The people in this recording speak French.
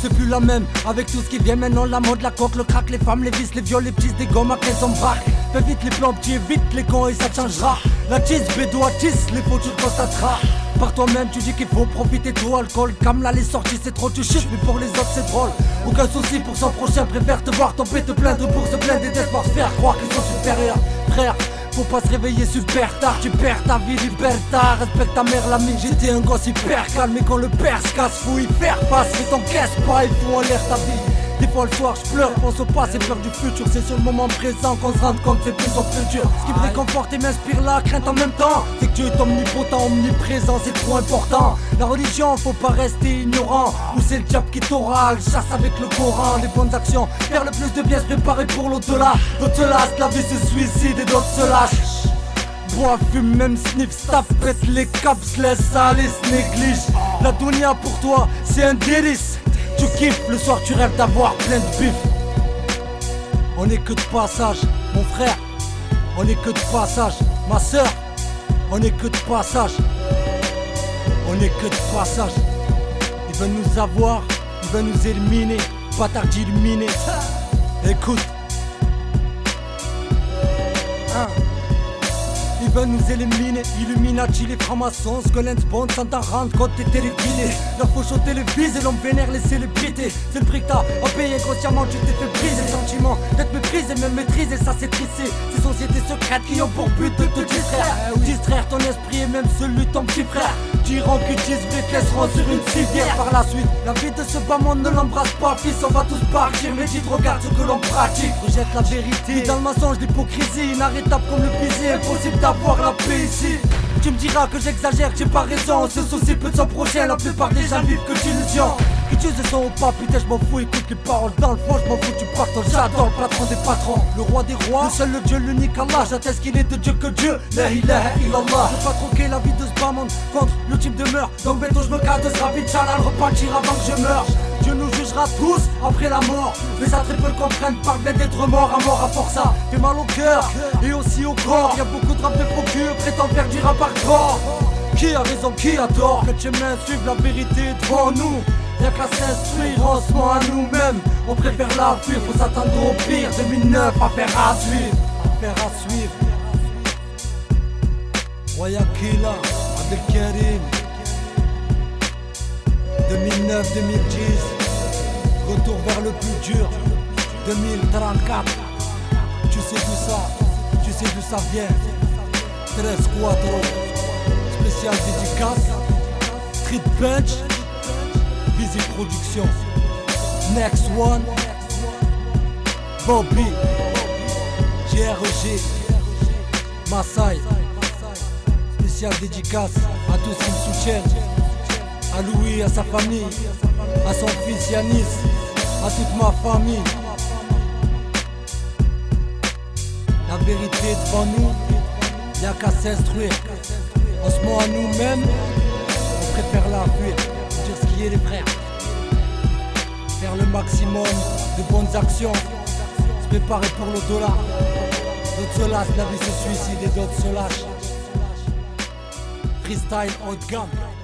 c'est plus la même. Avec tout ce qui vient maintenant, la mode, la coque, le crack, les femmes, les vices, les viols, les petits, des gommes, à qu'elles en braquent. Fais vite les plans petits, vite les cons et ça changera. La tisse, bédois, tisse, les faux tu le constateras. Par toi-même tu dis qu'il faut profiter trop, alcool, cam là les sorties c'est trop, tu chutes, mais pour les autres c'est drôle. Aucun souci pour son prochain, préfère te voir tomber, te plaindre pour se plaindre et d'espoir se faire croire qu'ils sont supérieurs. Frère, faut pas se réveiller super tard, tu perds ta vie, libertard. Respecte ta mère, l'ami, j'étais un gosse hyper calme. Mais quand le père se casse, faut y faire face. Mais t'encaisses pas, il faut en l'air ta vie. Des fois le soir je pleure, pense au passé, peur du futur. C'est sur le moment présent qu'on se rend compte c'est plus en plus dur. Ce qui me réconforte et m'inspire la crainte en même temps, c'est que Dieu est omnipotent, omniprésent, c'est trop important. La religion, faut pas rester ignorant, ou c'est le diable qui t'aura. Chasse avec le Coran, les bonnes actions, faire le plus de bien, se préparer pour l'au-delà. D'autres se lassent, la vie se suicide et d'autres se lâchent. Bois, fume, même sniff, staff, pète les caps, laisse aller, se néglige. La dunya pour toi, c'est un délice. Tu kiffes, le soir tu rêves d'avoir plein de bif. On est que de passage, mon frère. On est que de passage, ma soeur. On est que de passage. On est que de passage. Ils veulent nous avoir, ils veulent nous éliminer. Bâtard d'illuminé. Écoute. Ils veulent nous éliminer, Illuminati, les francs-maçons, Skull and Bones, sans t'en rendre compte, t'es téléguidé. Leur faut choter les vies et l'homme vénère les célébrités. C'est le prix que t'as à payer inconsciemment, tu t'es fait briser le sentiment d'être méprisé, même maîtrisé, ça c'est trissé. Ces sociétés secrètes qui ont pour but de te distraire ton esprit et même celui de ton petit frère. Diront qu'ils disent vrai, te laisseront sur une civière par la suite. La vie de ce bas monde ne l'embrasse pas, fils, on va tous partir. Médite, regarde ce que l'on pratique. Rejette la vérité, vis dans le mensonge, l'hypocrisie, inarrêtable comme le baiser, impossible d'avoir la paix ici. Tu me diras que j'exagère, que j'ai pas raison. On se soucie peu de son prochain, la plupart des gens vivent que d'illusions. Que tu sais son ou pas, putain je m'en fous, écoute les paroles dans le fond, je m'en fous, tu parles, j'adore le patron des patrons. Le roi des rois, le seul, le Dieu, l'unique Allah, j'atteste qu'il est de Dieu que Dieu. La ilaha illallah. Je veux pas troquer la vie de ce bas monde contre le type de meurtre. Donc bientôt je me casse de ce rapide, Inch'Allah, le repartir avant que je meure. Dieu nous jugera tous après la mort. Mais ça très peu le comprennent, parle bien d'être mort à force ça fait mal au cœur et aussi au corps. Y'a beaucoup de rap de faux cul, prétend faire du rap hardcore. Qui a raison, qui a tort? Que chemin suivre la vérité devant nous. Y'a qu'à s'instruire, on se ment à nous-mêmes. On préfère la fuir, faut s'attendre au pire. 2009, affaire à suivre. Affaire à suivre. Wayakila, Abdelkarim. 2009-2010. Retour vers le plus dur. 2034. Tu sais d'où ça vient. 13 Quattro. Spécial dédicace. Street Bench. Busy Production. Next One. Bobby. GRG. Maasai. Spécial dédicace à tous qui me soutiennent. À Louis, à sa famille, à son fils Yanis, à toute ma famille. La vérité devant nous, y'a qu'à s'instruire. On se ment à nous-mêmes, on préfère la fuir. Dire ce qui est les frères. Faire le maximum de bonnes actions, se préparer pour le dollar. D'autres se lâchent, la vie se suicide et d'autres se lâchent. Freestyle haut de gamme.